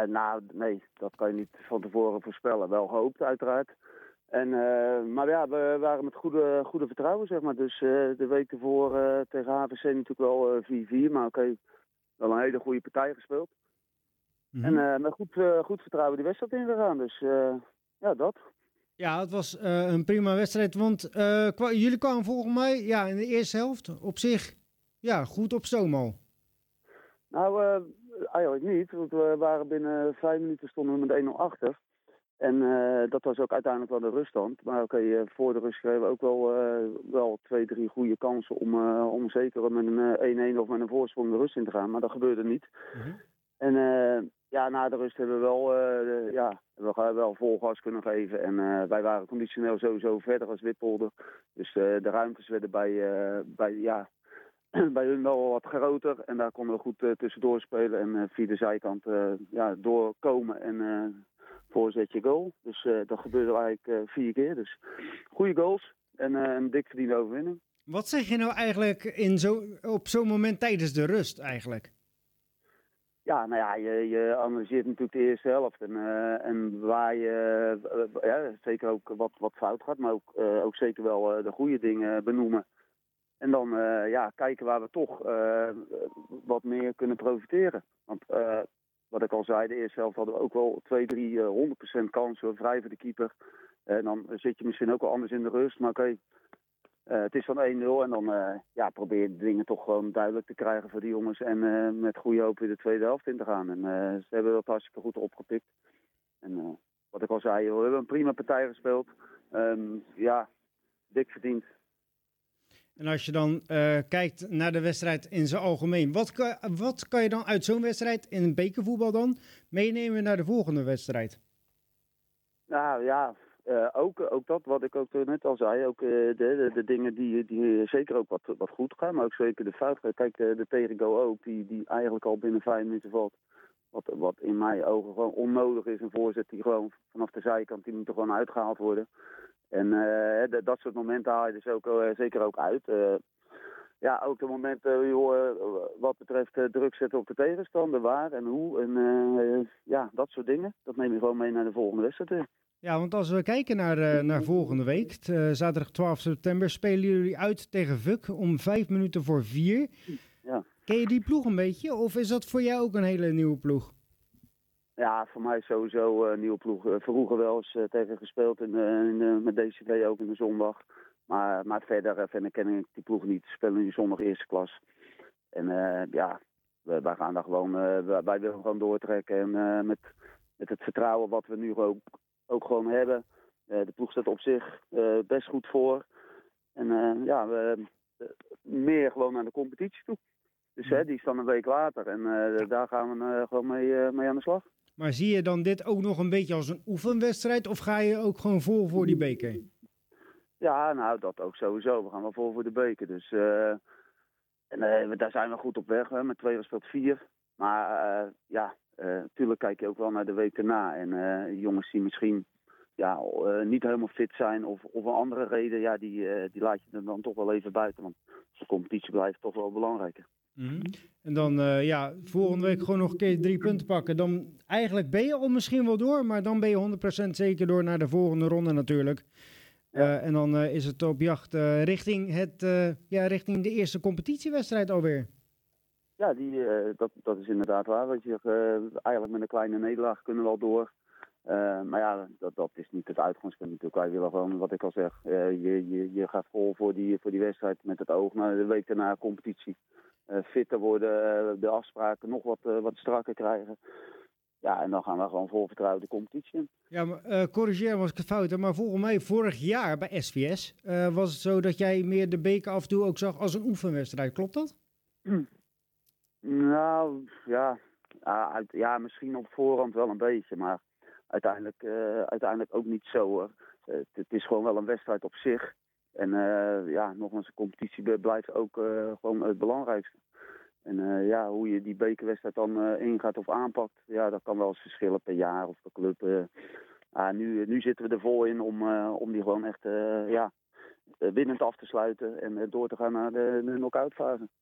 Nou, nee, dat kan je niet van tevoren voorspellen. Wel gehoopt, uiteraard. Maar ja, we waren met goede vertrouwen, zeg maar. Dus de week ervoor tegen HVC natuurlijk wel 4-4. Maar oké, wel een hele goede partij gespeeld. Mhm. En met goed vertrouwen die wedstrijd ingegaan. Dus ja, dat. Ja, het was een prima wedstrijd. Want jullie kwamen volgens mij in de eerste helft op zich goed op stoom al. Nou, eigenlijk niet. Want we waren binnen 5 minuten stonden we met 1-0 achter. En dat was ook uiteindelijk wel de ruststand. Maar oké, voor de rust kregen we ook wel 2-3 goede kansen om zeker met een 1-1 of met een voorsprong de rust in te gaan. Maar dat gebeurde niet. Mhm. En na de rust hebben we wel vol gas kunnen geven. En wij waren conditioneel sowieso verder als Wippolder. Dus de ruimtes werden bij hun wel wat groter. En daar konden we goed tussendoor spelen. En via de zijkant doorkomen en voorzetje goal. Dus dat gebeurde eigenlijk 4 keer. Dus goede goals en een dik verdiende overwinning. Wat zeg je nou eigenlijk op zo'n moment tijdens de rust eigenlijk? Ja, nou ja, je analyseert natuurlijk de eerste helft. En waar je zeker ook wat fout gaat. Maar ook zeker wel de goede dingen benoemen. En dan kijken waar we toch wat meer kunnen profiteren. Want wat ik al zei, de eerste helft hadden we ook wel 2-3 100% kansen, vrij voor de keeper. En dan zit je misschien ook wel anders in de rust. Maar oké, het is dan 1-0 en dan probeer je de dingen toch gewoon duidelijk te krijgen voor die jongens. En met goede hoop weer de tweede helft in te gaan. En ze hebben dat hartstikke goed opgepikt. En wat ik al zei, we hebben een prima partij gespeeld. Dik verdiend. En als je dan kijkt naar de wedstrijd in zijn algemeen, wat kan je dan uit zo'n wedstrijd in het bekervoetbal dan meenemen naar de volgende wedstrijd? Nou ja, ook dat wat ik ook net al zei. Ook de dingen die zeker ook wat goed gaan, maar ook zeker de fout gaan. Kijk, de tegengoal ook, die eigenlijk al binnen 5 minuten valt. Wat in mijn ogen gewoon onnodig is. Een voorzet die gewoon vanaf de zijkant, die moet er gewoon uitgehaald worden. En dat soort momenten haal je dus ook zeker ook uit. Ook de momenten wat betreft druk zetten op de tegenstander, waar en hoe. En dat soort dingen. Dat neem je gewoon mee naar de volgende wedstrijd weer. Ja, want als we kijken naar volgende week, zaterdag 12 september, spelen jullie uit tegen VUK om 4:05. Ja. Ken je die ploeg een beetje? Of is dat voor jou ook een hele nieuwe ploeg? Ja, voor mij sowieso een nieuwe ploeg. Vroeger wel eens tegen gespeeld met DCV ook in de zondag. Maar verder ken ik die ploeg niet. Ze spelen nu zondag eerste klas. En wij gaan daar gewoon, wij willen gewoon doortrekken. En met het vertrouwen wat we nu ook gewoon hebben. De ploeg staat op zich best goed voor. En we meer gewoon naar de competitie toe. Dus die is dan een week later. En daar gaan we gewoon mee aan de slag. Maar zie je dan dit ook nog een beetje als een oefenwedstrijd? Of ga je ook gewoon vol voor die beker? Ja, nou, dat ook sowieso. We gaan wel vol voor de beker. Dus daar zijn we goed op weg. Hè. Met 2 gespeeld 4. Maar natuurlijk kijk je ook wel naar de week erna. En jongens die misschien niet helemaal fit zijn of een andere reden, die laat je er dan toch wel even buiten. Want de competitie blijft toch wel belangrijker. Mm-hmm. En dan volgende week gewoon nog een keer 3 punten pakken. Dan eigenlijk ben je al misschien wel door, maar dan ben je 100% zeker door naar de volgende ronde natuurlijk. Ja. En dan is het op jacht richting de eerste competitiewedstrijd alweer. Ja, dat is inderdaad waar. Want eigenlijk met een kleine nederlaag kunnen we al door. Maar ja, dat is niet het uitgangspunt natuurlijk. Wij willen gewoon, wat ik al zeg, je gaat vol voor die wedstrijd met het oog naar de week daarna competitie. Fitter worden, de afspraken nog wat strakker krijgen. Ja, en dan gaan we gewoon vol vertrouwen de competitie in. Ja, maar corrigeer me als ik het fout heb, maar volgens mij vorig jaar bij SVS was het zo dat jij meer de beker af en toe ook zag als een oefenwedstrijd. Klopt dat? Nou, ja, misschien op voorhand wel een beetje, maar uiteindelijk ook niet zo hoor. Het is gewoon wel een wedstrijd op zich. En nogmaals, de competitie blijft ook gewoon het belangrijkste. En hoe je die bekerwedstrijd dan ingaat of aanpakt, dat kan wel eens verschillen per jaar of per club. Nu zitten we er vol in om die gewoon echt winnend af te sluiten en door te gaan naar de knock-out fase.